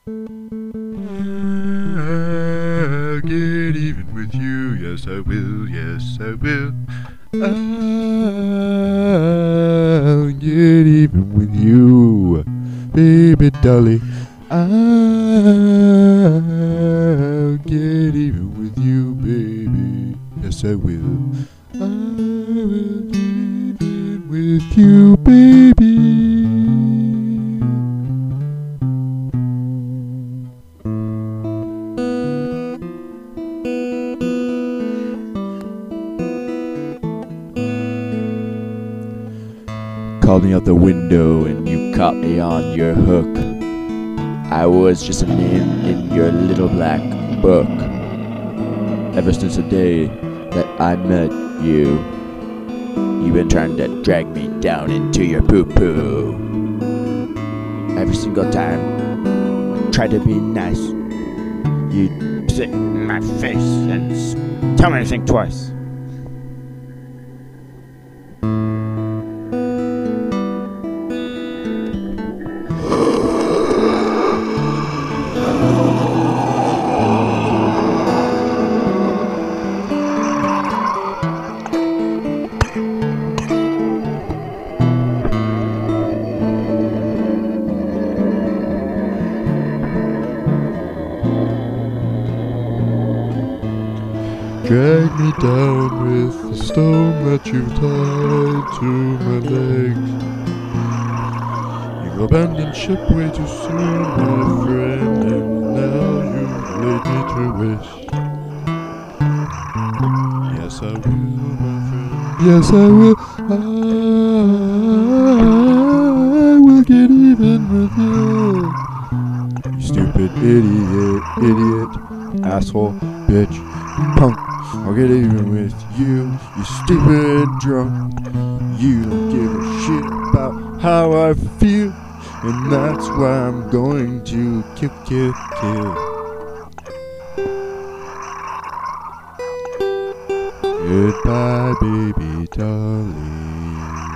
I'll get even with you, yes I will, yes I will. I'll get even with you, baby dolly. I'll get even with you, baby. Yes I will. I will get even with you, baby. Called me out the window and you caught me on your hook. I was just a name in your little black book. Ever since the day that I met you, you've been trying to drag me down into your poo-poo. Every single time I try to be nice, you sit in my face and tell me to think twice. Drag me down with the stone that you've tied to my legs. You abandoned ship way too soon, my friend, and now you've laid me to rest. Yes, I will, my friend. Yes, I will. I will get even with you. You stupid idiot, asshole, bitch, punk. I'll get even with you, you stupid drunk. You don't give a shit about how I feel, and that's why I'm going to kill. Goodbye, baby darling.